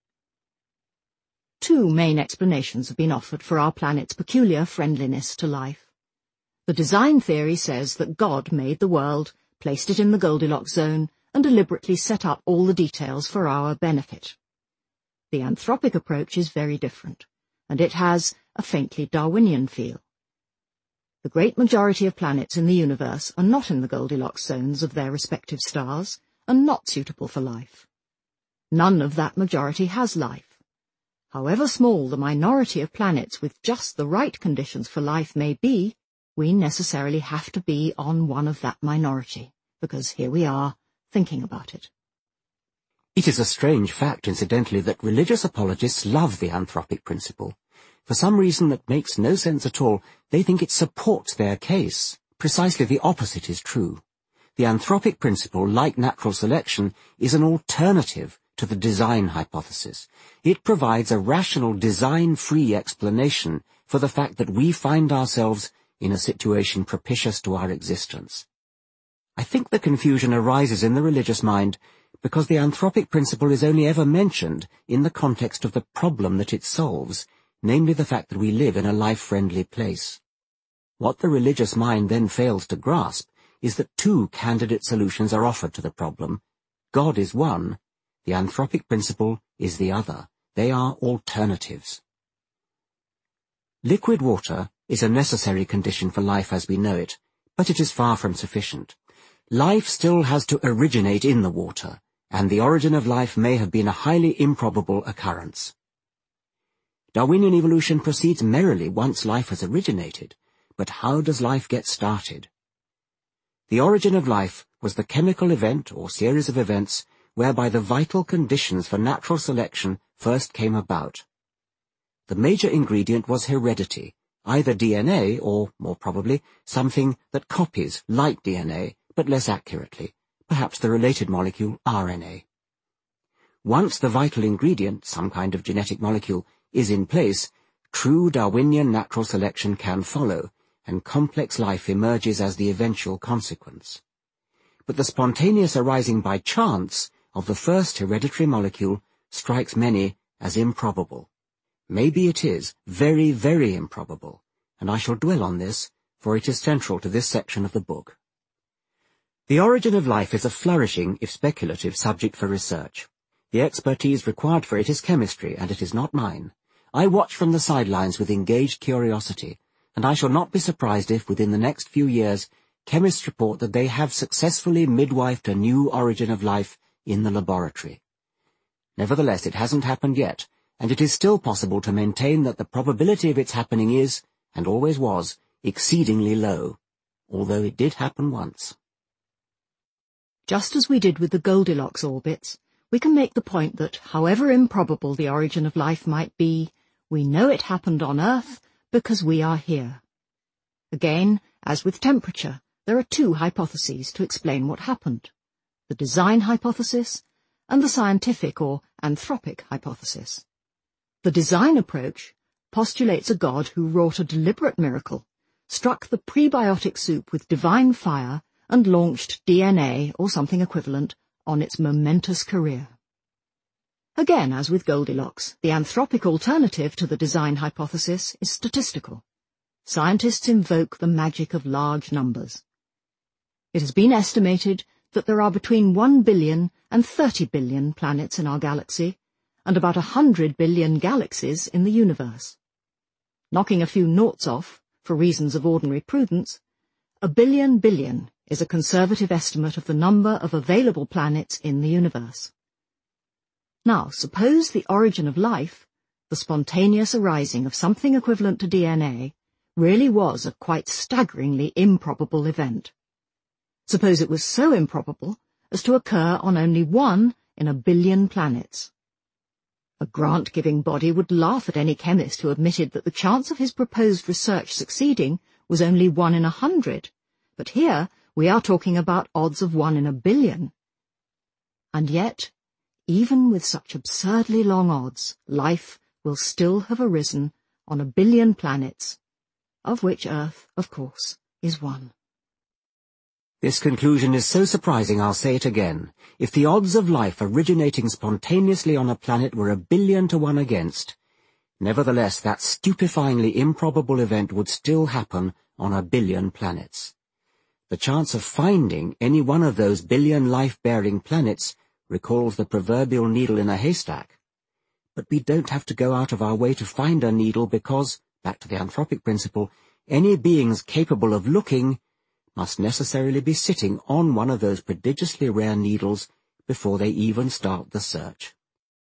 Two main explanations have been offered for our planet's peculiar friendliness to life. The design theory says that God made the world, placed it in the Goldilocks zone, and deliberately set up all the details for our benefit. The anthropic approach is very different, and it has a faintly Darwinian feel. The great majority of planets in the universe are not in the Goldilocks zones of their respective stars, and not suitable for life. None of that majority has life. However small the minority of planets with just the right conditions for life may be, we necessarily have to be on one of that minority, because here we are, thinking about it.
It is a strange fact, incidentally, that religious apologists love the anthropic principle. For some reason that makes no sense at all, they think it supports their case. Precisely the opposite is true. The anthropic principle, like natural selection, is an alternative to the design hypothesis. It provides a rational, design-free explanation for the fact that we find ourselves in a situation propitious to our existence. I think the confusion arises in the religious mind because the anthropic principle is only ever mentioned in the context of the problem that it solves, namely the fact that we live in a life-friendly place. What the religious mind then fails to grasp is that two candidate solutions are offered to the problem. God is one, the anthropic principle is the other. They are alternatives. Liquid water is a necessary condition for life as we know it, but it is far from sufficient. Life still has to originate in the water, and the origin of life may have been a highly improbable occurrence. Darwinian evolution proceeds merrily once life has originated, but how does life get started? The origin of life was the chemical event or series of events whereby the vital conditions for natural selection first came about. The major ingredient was heredity, either DNA or, more probably, something that copies, like DNA, but less accurately, perhaps the related molecule RNA. Once the vital ingredient, some kind of genetic molecule, is in place, true Darwinian natural selection can follow, and complex life emerges as the eventual consequence. But the spontaneous arising by chance of the first hereditary molecule strikes many as improbable. Maybe it is very, very improbable, and I shall dwell on this, for it is central to this section of the book. The origin of life is a flourishing, if speculative, subject for research. The expertise required for it is chemistry, and it is not mine. I watch from the sidelines with engaged curiosity, and I shall not be surprised if, within the next few years, chemists report that they have successfully midwifed a new origin of life in the laboratory. Nevertheless, it hasn't happened yet, and it is still possible to maintain that the probability of its happening is, and always was, exceedingly low, although it did happen once.
Just as we did with the Goldilocks orbits, we can make the point that, however improbable the origin of life might be, we know it happened on Earth because we are here. Again, as with temperature, there are two hypotheses to explain what happened: the design hypothesis and the scientific or anthropic hypothesis. The design approach postulates a God who wrought a deliberate miracle, struck the prebiotic soup with divine fire, and launched DNA, or something equivalent, on its momentous career. Again, as with Goldilocks, the anthropic alternative to the design hypothesis is statistical. Scientists invoke the magic of large numbers. It has been estimated that there are between 1 billion and 30 billion planets in our galaxy, and about 100 billion galaxies in the universe. Knocking a few noughts off, for reasons of ordinary prudence, a billion is a conservative estimate of the number of available planets in the universe. Now, suppose the origin of life, the spontaneous arising of something equivalent to DNA, really was a quite staggeringly improbable event. Suppose it was so improbable as to occur on only 1 in a billion planets. A grant-giving body would laugh at any chemist who admitted that the chance of his proposed research succeeding was only 1 in 100, but here we are talking about odds of 1 in a billion. And yet, even with such absurdly long odds, life will still have arisen on a billion planets, of which Earth, of course, is one.
This conclusion is so surprising I'll say it again. If the odds of life originating spontaneously on a planet were 1 billion to 1 against, nevertheless that stupefyingly improbable event would still happen on 1 billion planets. The chance of finding any one of those billion life-bearing planets recalls the proverbial needle in a haystack. But we don't have to go out of our way to find a needle because, back to the anthropic principle, any beings capable of looking must necessarily be sitting on one of those prodigiously rare needles before they even start the search.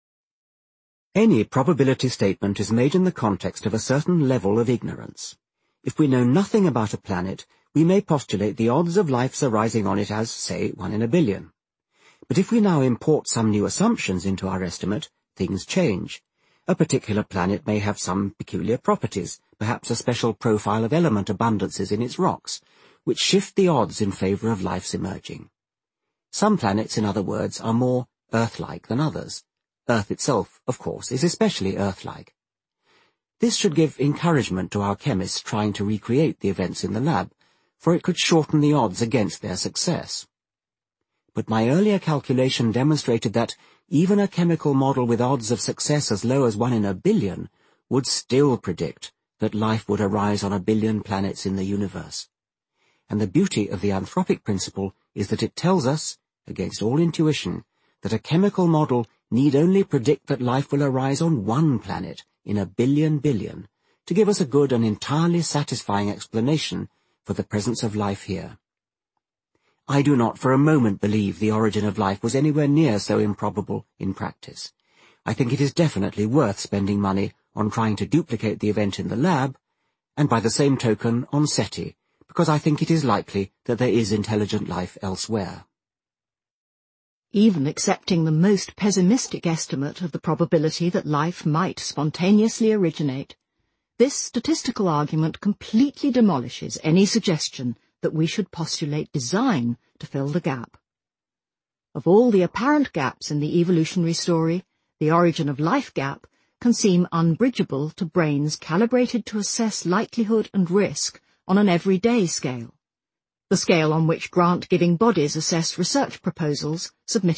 Any probability statement is made in the context of a certain level of ignorance. If we know nothing about a planet, we may postulate the odds of life's arising on it as, say, 1 in a billion. But if we now import some new assumptions into our estimate, things change. A particular planet may have some peculiar properties, perhaps a special profile of element abundances in its rocks, which shift the odds in favor of life's emerging. Some planets, in other words, are more Earth-like than others. Earth itself, of course, is especially Earth-like. This should give encouragement to our chemists trying to recreate the events in the lab, for it could shorten the odds against their success. But my earlier calculation demonstrated that even a chemical model with odds of success as low as 1 in a billion would still predict that life would arise on 1 billion planets in the universe. And the beauty of the anthropic principle is that it tells us, against all intuition, that a chemical model need only predict that life will arise on 1 planet in 1 billion to give us a good and entirely satisfying explanation for the presence of life here. I do not for a moment believe the origin of life was anywhere near so improbable in practice. I think it is definitely worth spending money on trying to duplicate the event in the lab, and by the same token on SETI, because I think it is likely that there is intelligent life elsewhere.
Even accepting the most pessimistic estimate of the probability that life might spontaneously originate, this statistical argument completely demolishes any suggestion that we should postulate design to fill the gap. Of all the apparent gaps in the evolutionary story, the origin of life gap can seem unbridgeable to brains calibrated to assess likelihood and risk on an everyday scale, the scale on which grant-giving bodies assess research proposals submitted